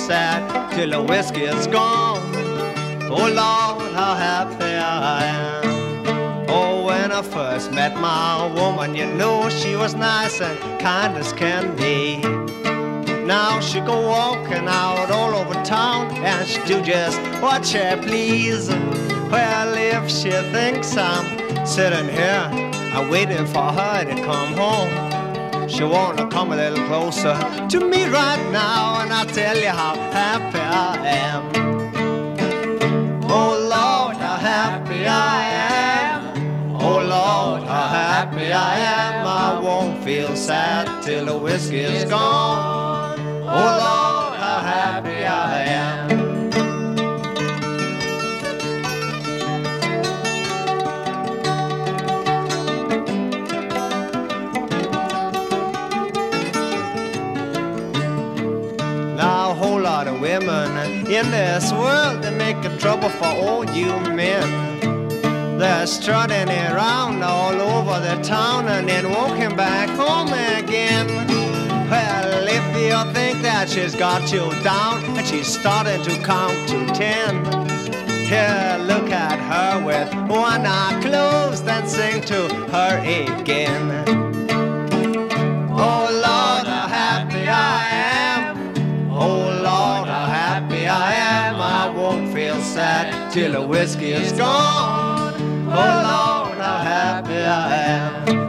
sad till the whiskey is gone. Oh Lord, how happy I am. Oh, when I first met my woman, you know she was nice and kind as can be. Now she go walking out all over town, and she do just what she please. Well, if she thinks I'm sitting here, I'm waiting for her to come home, she wanna come a little closer to me right now, and I'll tell you how happy I am. Oh Lord, how happy I am. Oh Lord, how happy I am. I won't feel sad till the whiskey is gone. Oh Lord, how happy I am. Now a whole lot of women in this world, they make a trouble for all you men. They're strutting around all over the town and then walking back home again. Well, if you think that she's got you down and she's starting to count to 10, here, look at her with one eye closed and sing to her again. Oh Lord, how happy I am. Oh Lord, how happy I am. I won't feel sad till the whiskey is gone. Oh Lord, how happy I am.